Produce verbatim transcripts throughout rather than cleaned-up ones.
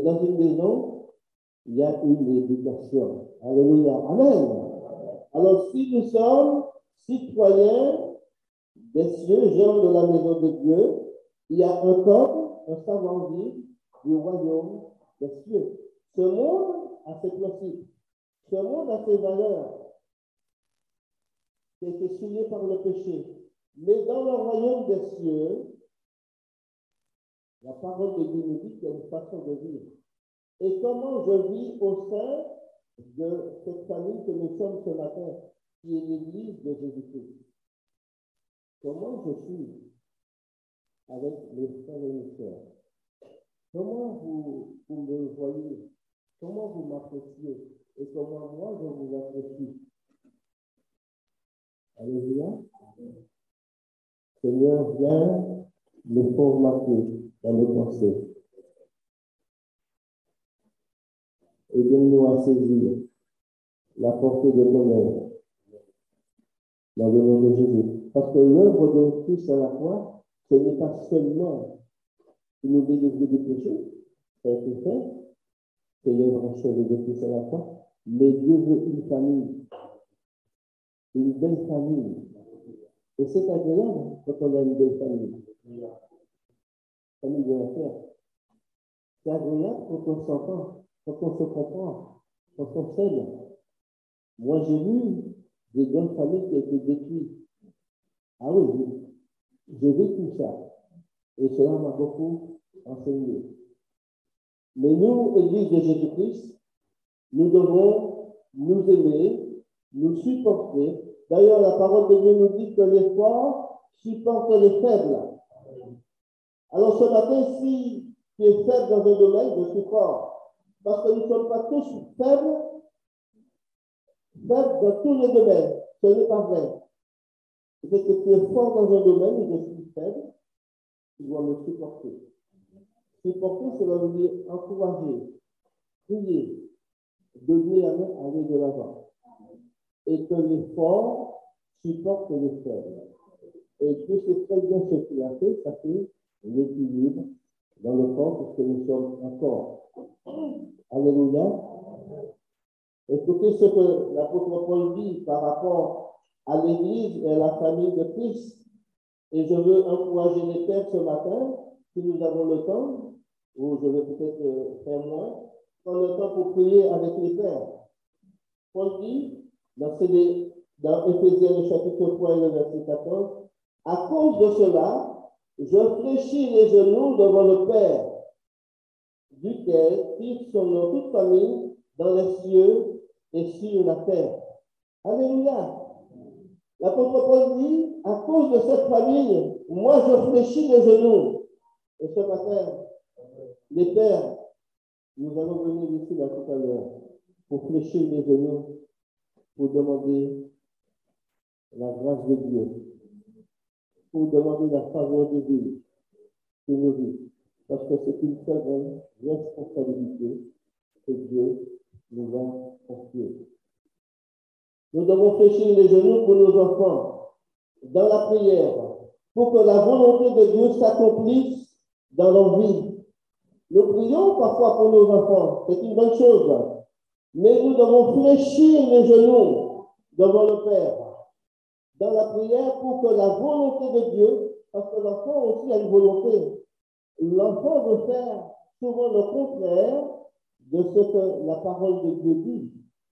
dans une maison, il y a une éducation. Alléluia. Amen. Alors, si nous sommes citoyens des cieux, gens de la maison de Dieu, il y a un code, un savoir-vivre du royaume des cieux. Ce monde a ses principes. Ce monde a ses valeurs qui ont été souillées par le péché. Mais dans le royaume des cieux, la parole de Dieu nous dit qu'il y a une façon de vivre. Et comment je vis au sein de cette famille que nous sommes ce matin, qui est l'Église de Jésus-Christ. Comment je suis avec mes frères et mes sœurs? Comment vous, vous me voyez? Comment vous m'appréciez? Et comment moi je vous apprécie? Alléluia. Seigneur, viens me formater dans nos pensées. Aidez-nous à saisir la portée de ton œuvre dans le nom de Jésus. Parce que l'œuvre de Christ à la croix, ce n'est pas seulement nous délivrer du péché, ça a été fait, c'est l'œuvre achevée de Christ à la croix, mais Dieu veut une famille, une belle famille. Et c'est agréable quand on a une belle famille. Famille de la terre. C'est agréable quand on s'entend, quand on se comprend, quand on s'aime. Moi, j'ai vu des grandes familles qui ont été détruites. Ah oui, j'ai vécu ça. Et cela m'a beaucoup enseigné. Mais nous, Église de Jésus-Christ, nous devons nous aimer, nous supporter. D'ailleurs, la parole de Dieu nous dit que les forts supportent les faibles. Alors ce matin, si tu es faible dans un domaine, je suis fort. Parce que nous ne sommes pas tous faibles, faibles dans tous les domaines. Ce n'est pas vrai. C'est que tu es fort dans un domaine et je suis faible, tu dois me supporter. Supporter, cela veut dire encourager, prier, donner la main, aller de l'avant. Et que les forts supportent les faibles. Et Dieu sait très bien ce qu'il a fait, ça fait l'équilibre dans le corps, parce que nous sommes un corps. Alléluia. Écoutez ce que l'apôtre Paul dit par rapport à l'Église et à la famille de Christ. Et je veux encourager les pères ce matin, si nous avons le temps, ou je vais peut-être faire moins, prendre le temps pour prier avec les pères. Paul dit, dans, dans Éphésiens le chapitre trois et le verset quatorze, à cause de cela, je fléchis les genoux devant le Père, duquel tire son nom toute famille dans les cieux et sur la terre. Alléluia. L'apôtre Paul dit, à cause de cette famille, moi je fléchis les genoux. Et ce matin, les pères, nous allons venir ici là tout à l'heure pour fléchir les genoux, pour demander la grâce de Dieu, pour demander la faveur de Dieu sur nos vies. Parce que c'est une très grande responsabilité que Dieu nous a confiée. Nous devons fléchir les genoux pour nos enfants dans la prière, pour que la volonté de Dieu s'accomplisse dans leur vie. Nous prions parfois pour nos enfants, c'est une bonne chose, mais nous devons fléchir les genoux devant le Père dans la prière pour que la volonté de Dieu, parce que l'enfant aussi a une volonté, l'enfant veut faire souvent le contraire de ce que la parole de Dieu dit.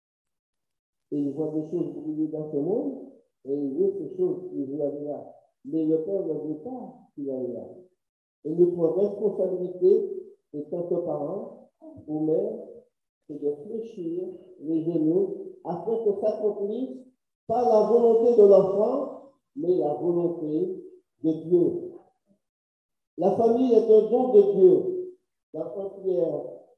Et il voit des choses briller dans ce monde, et il veut ces choses qu'il veut aller là. Mais le Père ne veut pas qu'il aille là. Et notre responsabilité, étant que parents ou mères, c'est de fléchir les genoux afin que s'accomplisse pas la volonté de l'enfant, mais la volonté de Dieu. La famille est un don de Dieu. Dans un Pierre,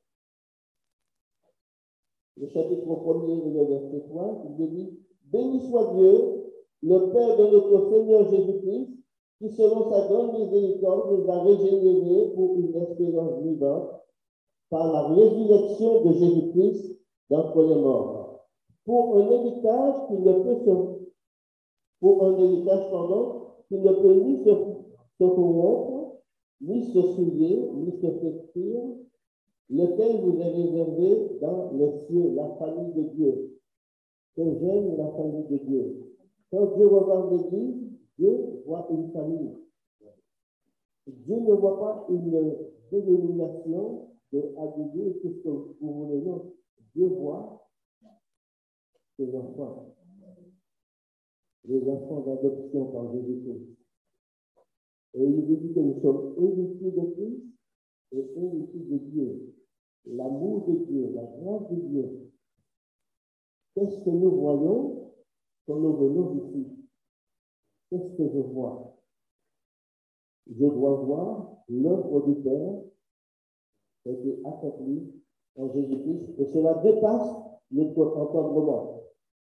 le chapitre premier et le verset trois, il dit, béni soit Dieu, le Père de notre Seigneur Jésus-Christ, qui selon sa grande miséricorde nous a régénérés pour une espérance vivante par la résurrection de Jésus-Christ d'entre les morts, pour un héritage qui ne peut se, pour un héritage pardon, qui ne peut ni se, se corrompre, ni se souiller, ni se flétrir, lequel vous est réservé dans les cieux, la famille de Dieu. Que j'aime la famille de Dieu. Quand Dieu regarde l'Église, Dieu voit une famille. Dieu ne voit pas une dénomination de Dieu, qu'est-ce que vous voulez, non. Dieu voit ses enfants, les enfants d'adoption par Jésus-Christ. Et il nous dit que nous sommes héritiers de Christ et héritiers de Dieu. L'amour de Dieu, la grâce de Dieu. Qu'est-ce que nous voyons quand nous venons ici? Qu'est-ce que je vois? Je dois voir l'œuvre du Père qui a été accomplie en Jésus-Christ, et cela dépasse notre entendement.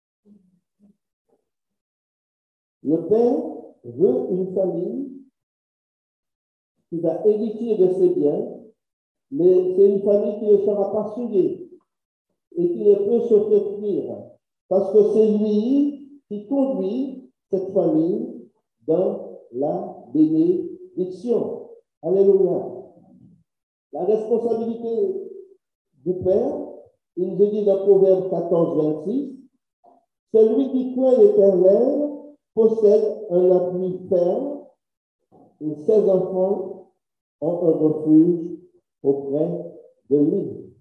Le Père veut une famille qui va hériter de ses biens, mais c'est une famille qui ne sera pas souillée et qui ne peut se faire parce que c'est lui qui conduit cette famille dans la bénédiction. Alléluia. La responsabilité du Père, il nous dit dans Proverbe quatorze, vingt-six, celui qui craint l'Éternel possède un appui ferme et ses enfants ont un refuge auprès de lui.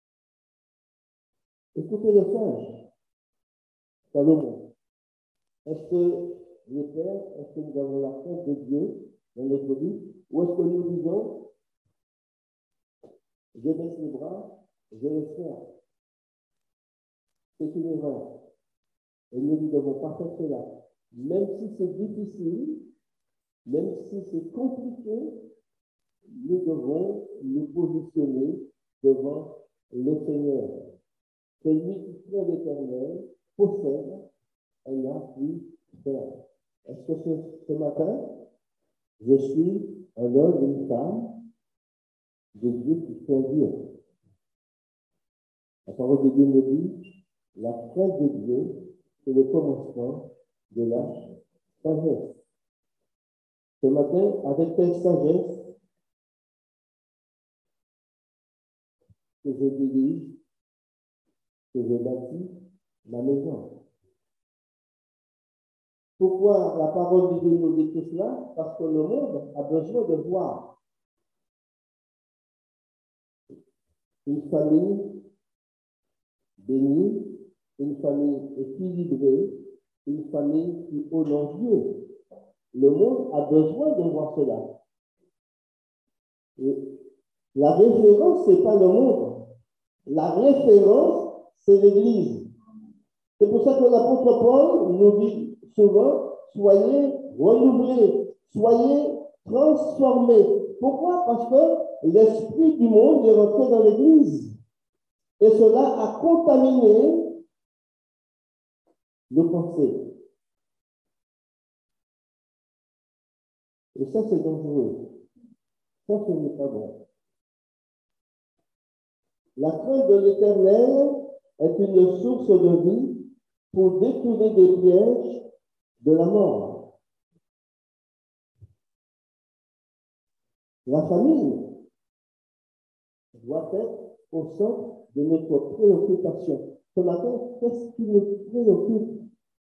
Écoutez le sage, Salomon. Est-ce que le Père, est-ce que nous avons la crainte de Dieu dans notre vie, ou est-ce que nous disons, je baisse les bras, je laisse faire? C'est une erreur. Et nous ne devons pas faire cela. Même si c'est difficile, même si c'est compliqué, nous devons nous positionner devant le Seigneur. Celui qui craint l'Éternel possède un appui ferme. Est-ce que ce, ce matin, je suis un homme, une femme de Dieu qui craint Dieu? La parole de Dieu me dit, la crainte de Dieu, c'est le commencement de la sagesse. Ce matin, avec quelle sagesse que je dirige, que je bâtis ma maison? Pourquoi la parole de Dieu nous dit tout cela? Parce que le monde a besoin de voir une famille bénie, une famille équilibrée, une famille qui honore Dieu. Le monde a besoin de voir cela. Et la référence, ce n'est pas le monde. La référence, c'est l'Église. C'est pour ça que l'apôtre Paul nous dit souvent, soyez renouvelés, soyez transformés. Pourquoi? Parce que l'esprit du monde est rentré dans l'Église. Et cela a contaminé nos pensées. Et ça, c'est dangereux. Ça, ce n'est pas bon. La crainte de l'Éternel est une source de vie pour détourner des pièges de la mort. La famille doit être au centre de notre préoccupation. Ce matin, qu'est-ce qui nous préoccupe?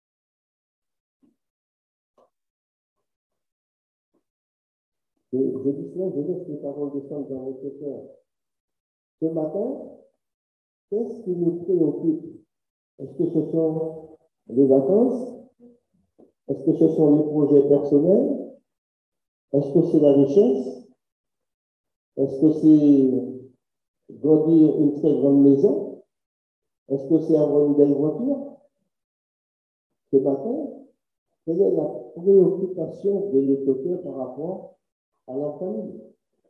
Je, je dis cela, je laisse les paroles descendre dans votre cœur. Ce matin, qu'est-ce qui nous préoccupe? Est-ce que ce sont les vacances? Est-ce que ce sont les projets personnels? Est-ce que c'est la richesse? Est-ce que c'est grandir une très grande maison? Est-ce que c'est avoir une belle voiture? Ce matin, quelle est la préoccupation de notre cœur par rapport à la famille?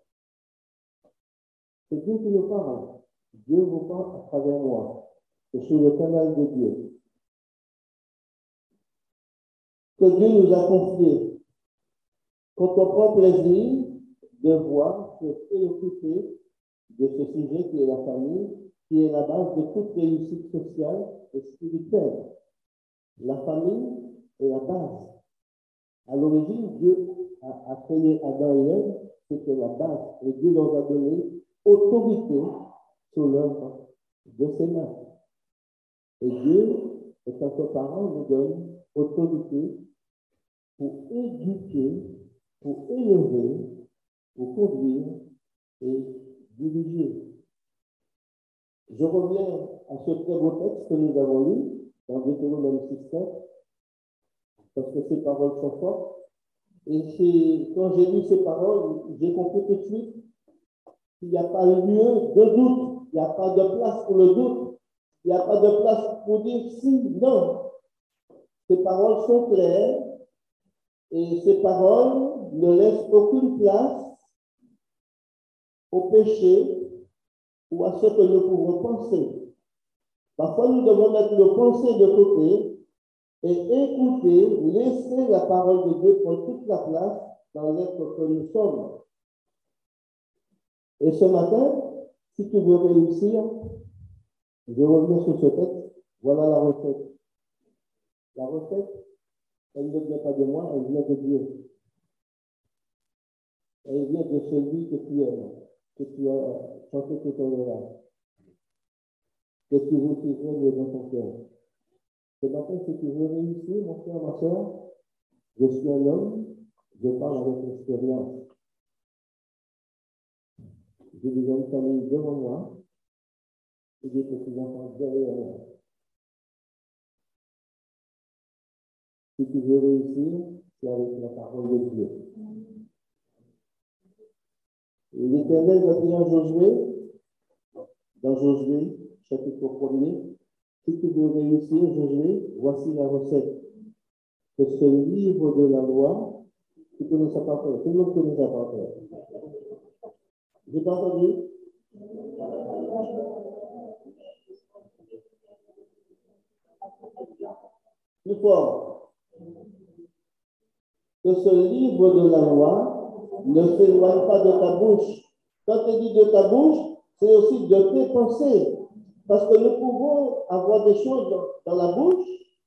C'est Dieu qui nous parle. Dieu vous parle à travers moi. Je suis le canal de Dieu. Que Dieu nous a confié quand on prend plaisir de voir, se préoccuper de ce sujet qui est la famille, qui est la base de toute réussite sociale et spirituelle. La famille est la base. À l'origine, Dieu a, a créé Adam et Ève, c'était la base. Et Dieu leur a donné autorité sous l'œuvre de ses mains. Et Dieu, en tant que parent, nous donne autorité pour éduquer, pour élever, pour conduire et diriger. Je reviens à ce très beau texte que nous avons lu dans Deutéronome six sept, parce que ces paroles sont fortes. Et c'est, quand j'ai lu ces paroles, j'ai compris tout de suite qu'il n'y a pas lieu de doute, il n'y a pas de place pour le doute, il n'y a pas de place pour dire si, non. Ces paroles sont claires et ces paroles ne laissent aucune place au péché ou à ce que nous pouvons penser. Parfois, nous devons mettre nos pensées de côté et écouter, laisser la parole de Dieu prendre toute la place dans l'être que nous sommes. Et ce matin, si tu veux réussir, je reviens sur ce texte, voilà la recette. La recette, elle ne vient pas de moi, elle vient de Dieu. Elle vient de celui que tu aimes, que tu as chanté tout ton là, que tu veux qu'il règne dans ton cœur. Ce matin, si tu veux réussir, mon frère, ma soeur, je suis un homme, je parle avec l'expérience. J'ai déjà une famille devant moi et des petits-enfants derrière moi. Si tu veux réussir, c'est avec la parole de Dieu. Et l'Éternel va dire en Josué, dans Josué, chapitre premier, si tu veux réussir, Josué, voici la recette. Que ce livre de la loi, tu connais ça par cœur. Tout le monde connaît ça par cœur. J'ai pas entendu? Plus fort. Que ce livre de la loi ne s'éloigne pas de ta bouche. Quand tu dis de ta bouche, c'est aussi de tes pensées. Parce que nous pouvons avoir des choses dans, dans la bouche.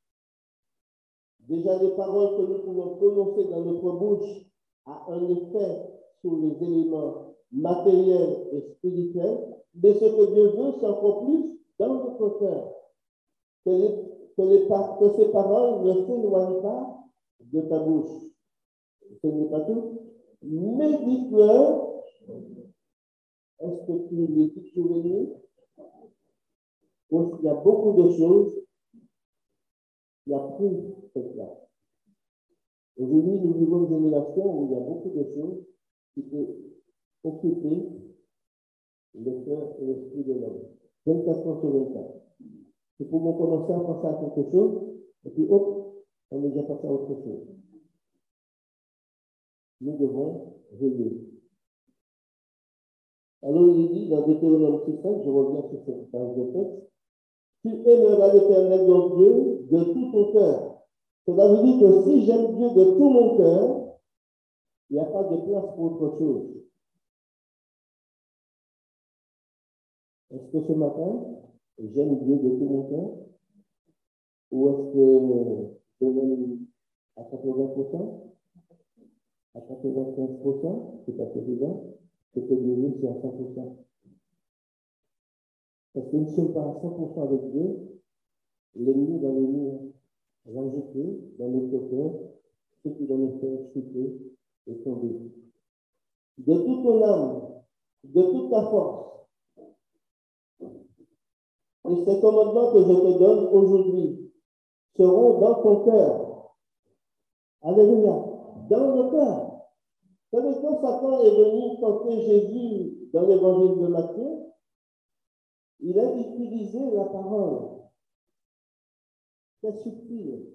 Déjà, les paroles que nous pouvons prononcer dans notre bouche a un effet sur les éléments matériels et spirituels. Mais ce que Dieu veut, c'est encore plus dans notre cœur. Que, les, que, les, que ces paroles ne s'éloignent pas de ta bouche. Ce n'est pas tout. Médite-le. Est-ce que tu médites sur les nuits? Il y a beaucoup de choses qui a pris cette place. Aujourd'hui, nous vivons une génération où il y a beaucoup de choses qui peuvent occuper le cœur et l'esprit de l'homme. vingt-quatre heures sur vingt-quatre. Nous pouvons commencer à penser à quelque chose, et puis hop, on est déjà passé à autre chose. Nous devons veiller. Alors il dit dans Deutéronome six cinq, je reviens sur cette page de texte, tu aimeras l'Éternel ton Dieu de tout ton cœur. Cela veut dire que si j'aime Dieu de tout mon cœur, il n'y a pas de place pour autre chose. Est-ce que ce matin, j'aime Dieu de tout mon cœur? Ou est-ce que je l'aime à quatre-vingts pour cent? À quatre-vingt-quinze pour cent? C'est pas évident. Ce que Dieu veut, c'est à cent pour cent. Parce que nous ne sommes pas à cent pour cent avec Dieu, l'ennemi va venir rajouter dans notre cœur ce qui va nous faire chuter et tomber. De toute ton âme, de toute ta force. Et ces commandements que je te donne aujourd'hui seront dans ton cœur. Alléluia. Dans le cœur. Vous savez, quand Satan est venu tenter Jésus dans l'évangile de Matthieu, il a utilisé la parole. C'est subtil.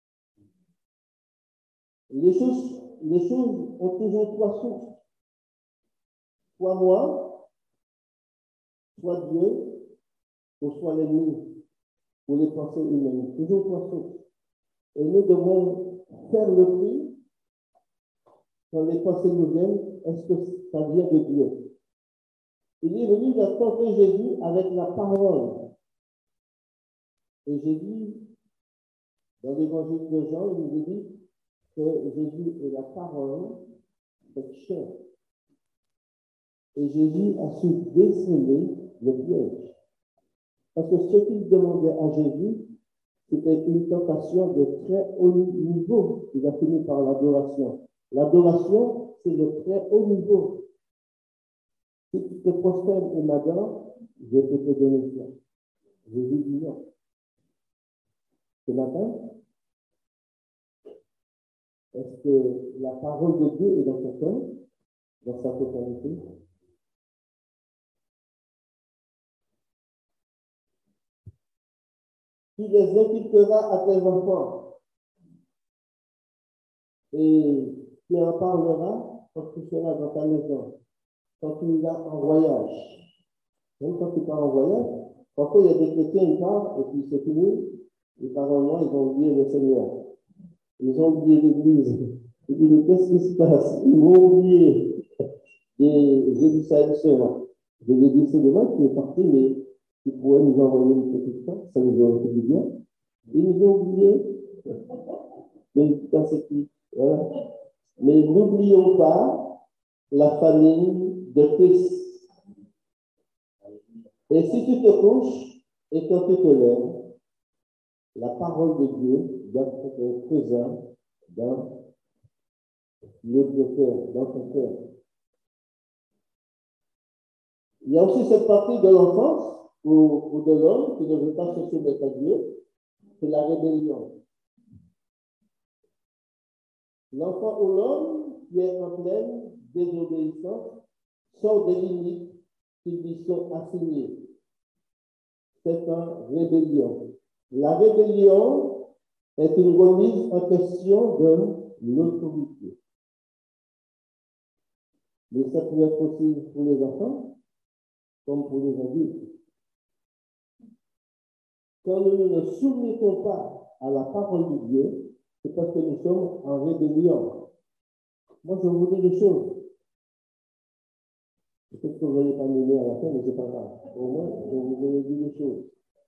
Les choses, les choses ont toujours trois sources. Soit moi, soit Dieu, ou soit l'ennemi, ou les pensées humaines. Toujours trois sources. Et nous devons faire le tri quand les pensées nous viennent, est-ce que ça vient de Dieu? Il est venu tenter Jésus avec la parole. Et Jésus, dans l'évangile de Jean, il nous dit que Jésus est la parole faite chair. Et Jésus a su déceler le piège. Parce que ce qu'il demandait à Jésus, c'était une tentation de très haut niveau. Il a fini par l'adoration. L'adoration, c'est le très haut niveau. Si tu te prosternes et m'adores, je peux te donner ça. Jésus dit non. Ce matin, est-ce que la parole de Dieu est dans ton cœur, dans sa totalité? Tu les inculqueras à tes enfants et tu en parleras quand tu seras dans ta maison, quand tu iras en voyage. Même quand tu pars en voyage, parfois il y a des chrétiens, ils partent et puis c'est fini, et par un mois, ils ont oublié le Seigneur. Ils ont oublié l'Église. Ils disent, mais qu'est-ce qui se passe? Ils m'ont oublié. Et j'ai dit ça à une sœur. Je lui ai dit, c'est demain qui est parti, mais tu pourrais nous envoyer une petite fois, ça nous aurait fait du bien. Ils nous ont oubliés. Mais c'est qui? Voilà. Mais n'oublions pas la famille de Christ. Et si tu te couches et quand tu te lèves, la parole de Dieu doit être présente dans notre cœur, dans ton cœur. Il y a aussi cette partie de l'enfance ou, ou de l'homme qui ne veut pas se soumettre à Dieu, c'est la rébellion. L'enfant ou l'homme qui est en pleine désobéissance sort des limites qui lui sont assignées. C'est en rébellion. La rébellion est une remise en question de l'autorité. Mais ça peut être aussi pour les enfants comme pour les adultes. Quand nous ne nous soumettons pas à la parole de Dieu, c'est parce que nous sommes en rébellion. Moi, je vous dis des choses. Peut-être que vous n'allez pas m'aimer à la fin, mais c'est pas grave. Au moins, je vous ai dit des choses.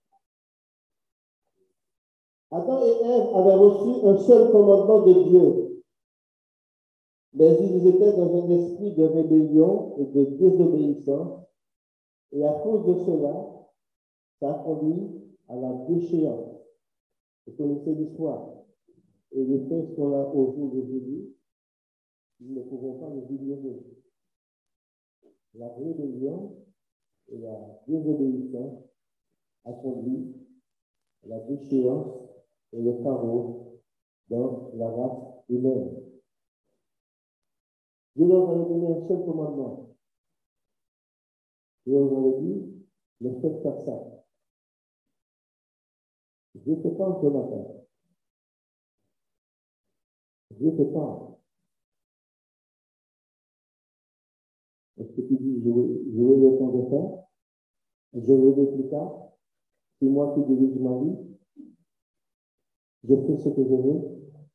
Adam et Ève avaient reçu un seul commandement de Dieu, mais ils étaient dans un esprit de rébellion et de désobéissance, et à cause de cela, ça a conduit à la déchéance. Vous connaissez l'histoire. Et les faits sont là au jour d'aujourd'hui. Nous ne pouvons pas les ignorer. La rébellion et la désobéissance a conduit à la déchéance et le chaos dans la race humaine. Dieu leur avait donné un seul commandement. Dieu leur avait dit, ne faites pas ça. Dieu te parle ce matin. Dieu te parle. Est-ce que tu dis, je veux, je veux le temps de faire, je veux le plus tard, c'est moi qui dirige ma vie, je fais ce que je veux.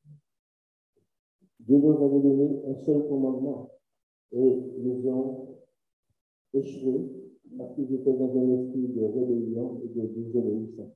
Dieu nous avait donné un seul commandement et ils ont échoué parce qu'ils étaient dans un esprit de rébellion et de désobéissance.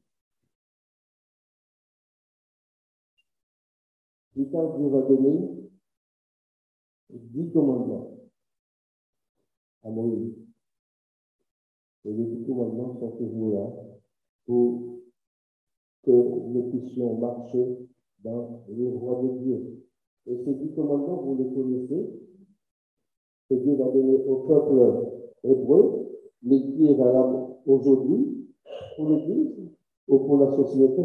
Plus tard, Dieu va donner dix commandements à Moïse. Et les dix commandements sont toujours là pour que nous puissions marcher dans les voies de Dieu. Et ces dix commandements, vous les connaissez, que Dieu va donner au peuple hébreu, mais qui est valable aujourd'hui pour l'Église ou pour la société.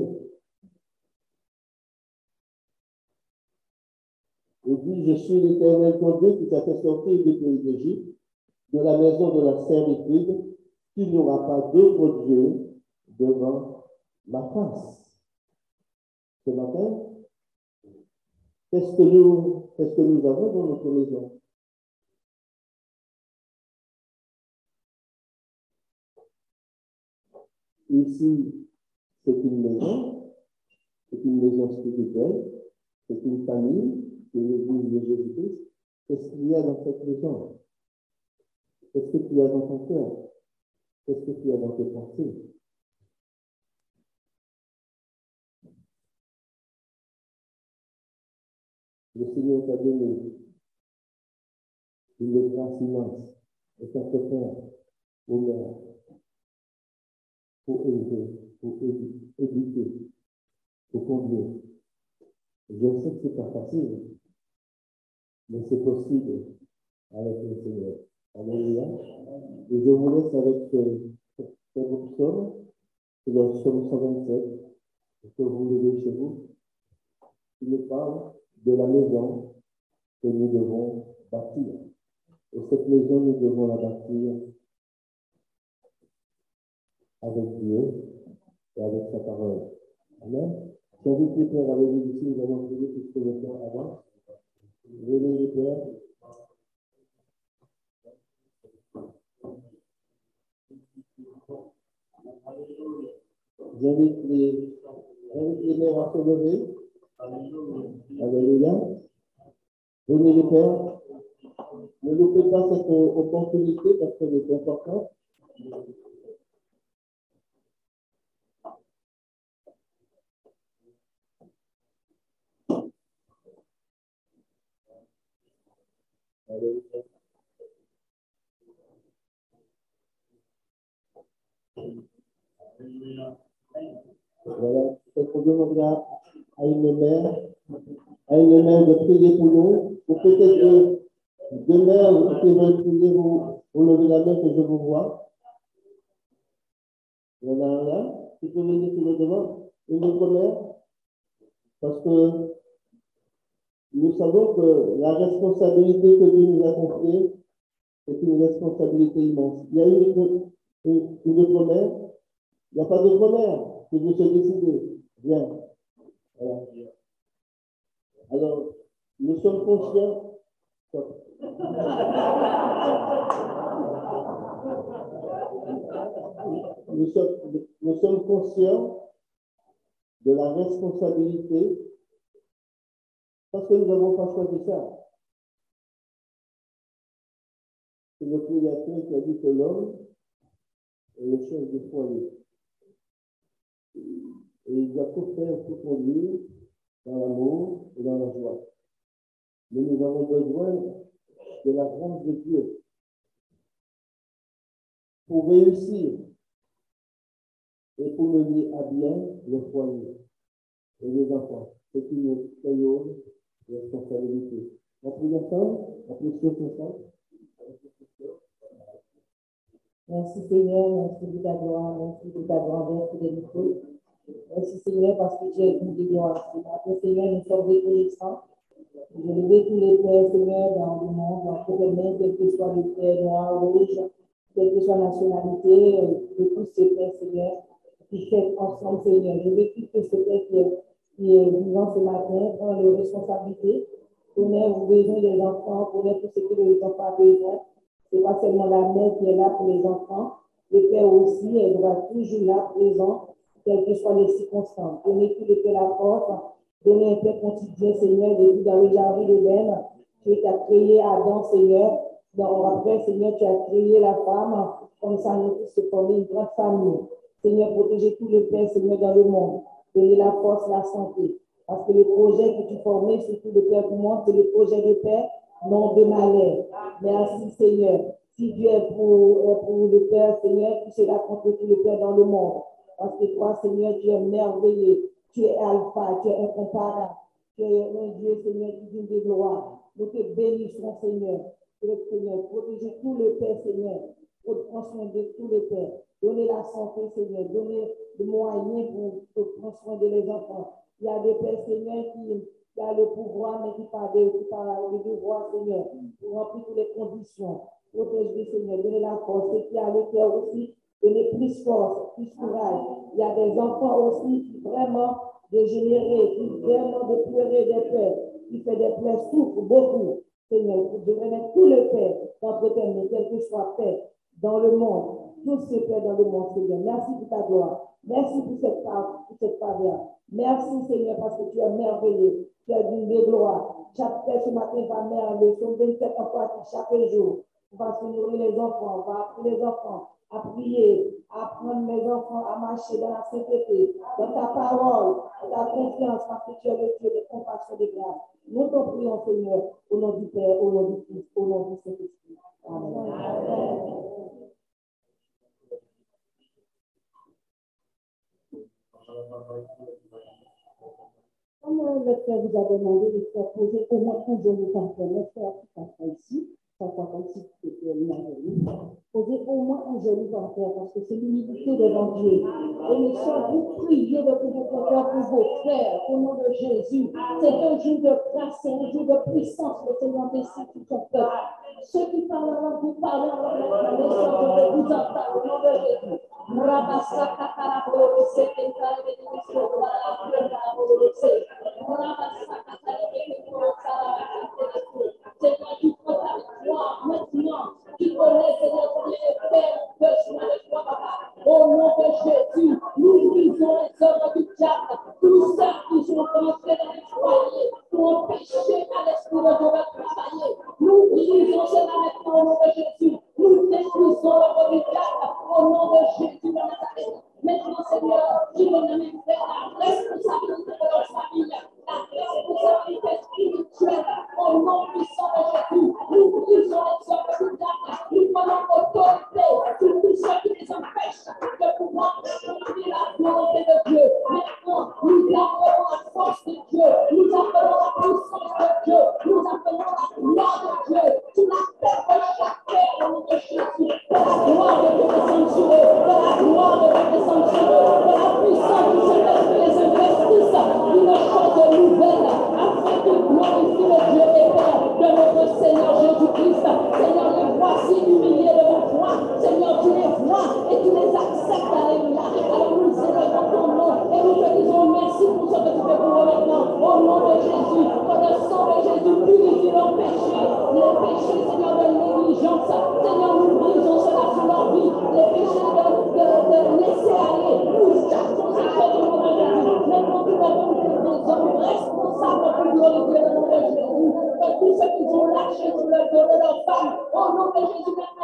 Il dit, je suis l'Éternel ton Dieu qui t'a fait sortir du pays d'Égypte, de la maison de la servitude. Tu n'auras pas d'autre Dieu devant ma face. Ce matin, qu'est-ce que nous, qu'est-ce que nous avons dans notre maison? Ici, c'est une maison, c'est une maison spirituelle, c'est une famille, c'est l'église de Jésus-Christ. Qu'est-ce qu'il y a dans cette maison? Qu'est-ce que tu as dans ton cœur? Qu'est-ce que tu as dans tes pensées? Le Seigneur t'a donné une grâce immense et ça te fait honneur pour élever, pour éduquer, pour conduire. Je sais que ce n'est pas facile, mais c'est possible avec le Seigneur. Alléluia. Et je vous laisse avec ce, ce psaume, c'est le psaume cent vingt-sept, que vous levez chez vous. Il nous parle de la maison que nous devons bâtir. Et cette maison, nous devons la bâtir avec Dieu et avec sa parole. Amen. J'invite les pères à lever ici, nous allons prier puisque le temps avance. Venez les pères. J'invite les, j'invite les mères à se lever. Alléluia. Venez les pères. Ne loupez pas cette opportunité parce qu'elle est importante. Alléluia. Voilà, c'est qu'on demandera à une mère, à une mère de prier pour nous, ou peut-être deux, deux mères qui veulent prier, vous, vous levez la main que je vous vois. Il y en a un là, qui peut venir sur le devant, une autre mère, parce que nous savons que la responsabilité que Dieu nous a confiée, c'est une responsabilité immense. Il y a une, une, une autre mère, il n'y a pas d'autre mère qui veut se décider. Bien. Voilà. Alors, nous sommes conscients. Nous sommes, nous sommes conscients de la responsabilité parce que nous n'avons pas choisi ça. C'est le Créateur qui a dit que l'homme est le chef du foyer. Et il doit tout faire pour conduire dans l'amour et dans la joie. Mais nous avons besoin de la grâce de Dieu pour réussir et pour mener à bien le foyer et les enfants. C'est une très haute responsabilité. On prie ensemble, on prie sur ensemble. Merci Seigneur, merci de ta gloire, merci de ta grandeur, fidélité. Merci Seigneur parce que tu es une de gloire. Après Seigneur, nous sommes reconnaissants. Je lève tous les pères Seigneur dans le monde, dans toutes les mains, quel que soit le père noir, rouge, quelle que soit la nationalité, de tous ces pères Seigneur, qui fêtent ensemble Seigneur. Je veux tous ces pères qui est, qui est vivant ce matin, prendre les responsabilités, connaître aux besoins des enfants, connaître tout ce que les enfants ont besoin. Ce n'est pas seulement la mère qui est là pour les enfants, le père aussi, elle doit toujours là, présent, quelles que soient les circonstances. Donner tous les pères la force, donner un père quotidien, Seigneur, depuis dans le jardin de l'Éden. Tu as créé Adam, Seigneur. Donc, après, Seigneur, tu as créé la femme, comme ça, nous tous se former une grande famille. Seigneur, protéger tous les pères, Seigneur, dans le monde. Donner la force, la santé. Parce que le projet que tu formais, surtout le Père du monde, c'est le projet de paix, non de malheur. Merci, Seigneur. Si Dieu est pour, pour le Père, Seigneur, tu seras contre tout le Père dans le monde. Parce que toi, Seigneur, tu es merveilleux. Tu es alpha, tu es incomparable. Tu es un Dieu, Seigneur, qui vient de gloire. Nous te bénissons, Seigneur. Seigneur, protégez tout le Père, Seigneur. Prends soin de tout le Père. Donnez la santé, Seigneur. Donnez des moyens pour, pour prendre soin de les enfants. Il y a des pères, Seigneur, qui qui a le pouvoir, mais qui pas de, qui pas le devoir, Seigneur, pour remplir toutes les conditions. Protégez, Seigneur, donnez la force. Et qui a le cœur aussi, donnez plus force, plus courage. Il y a des enfants aussi qui vraiment dégénérés, qui vraiment de pleurer des pères, qui fait des pleurs, souffrent beaucoup. Seigneur, je remets tous les pères d'entretenir, quel que soit père dans le monde, tous ces pères dans le monde, Seigneur. Merci pour ta gloire. Merci pour cette faveur, pour cette faveur. Merci, Seigneur, parce que tu es merveilleux. Tu es digne de gloire. Chaque père ce matin va merveilleux. Son vingt-sept enfants chaque jour. On va se nourrir les enfants, on va apprendre les enfants à prier, à apprendre les enfants à marcher dans la sainteté, dans ta parole, dans ta confiance, parce que tu es le Dieu de compassion et de grâce. Nous t'en prions, Seigneur, au nom du Père, au nom du Fils, au nom du Saint-Esprit. Amen. Amen. Comme le frère vous a demandé de faire poser au moins un genou par terre, le frère qui passe ici, ça soit comme si c'était une genou. Posez au moins un genou par terre parce que c'est l'humilité devant Dieu. Et nous sommes pour prier de pouvoir faire pour vos frères, au nom de Jésus. C'est un jour de grâce, c'est un jour de puissance. Le Seigneur décide tout son peuple. Ceux qui parlent en langue, vous parlez en langue, les sortes de vous entendre au nom de Jésus. Rabasaka Karaboro, c'est un cas de démission de la c'est toi qui prends ta victoire maintenant, qui connais, Seigneur, combien de pères ont besoin de toi, papa. Au nom de Jésus, nous brisons les œuvres du diable, tous ceux qui sont entrés dans les foyers pour empêcher à l'esprit de Dieu de travailler. Nous brisons cela maintenant au nom de Jésus. Nous détruisons l'œuvre du diable au nom de Jésus de Nazareth. Maintenant, Seigneur, tu me même faire la responsabilité de leur famille, la responsabilité spirituelle au nom puissant de Jésus. Nous brisons les œuvres du diable, nous prenons autorité sur tous ceux qui les empêchent de pouvoir accomplir la volonté de Dieu. Maintenant, nous appelons la force de Dieu, nous appelons la puissance de Dieu, nous appelons la gloire de Dieu. Tu l'appelles de chaque terre au nom de Jésus. Que la gloire de Dieu descende sur eux, que la gloire de Dieu descende sur eux, que la puissance du Saint-Esprit les investisse d'une chose nouvelle, afin qu'ils glorifient le Dieu et Père de notre Seigneur Jésus-Christ. Seigneur, les voici humiliés devant toi. Seigneur, tu les vois et tu les acceptes. Alléluia. Alors nous célébrons ton nom et nous te disons merci pour ce que tu fais pour eux maintenant. Au nom de Jésus, que le sang de Jésus purifie leurs péchés, les péchés, Seigneur, de négligence. Seigneur, nous brisons cela sur leur vie, les péchés de, de, de laisser aller. Nous chassons ces choses au nom de Jésus. Maintenant, nous avons des hommes responsables pour glorifier le nom de Jésus. Que tous ceux qui sont lâchés sur le dos de leur femme, au nom de Jésus, maintenant,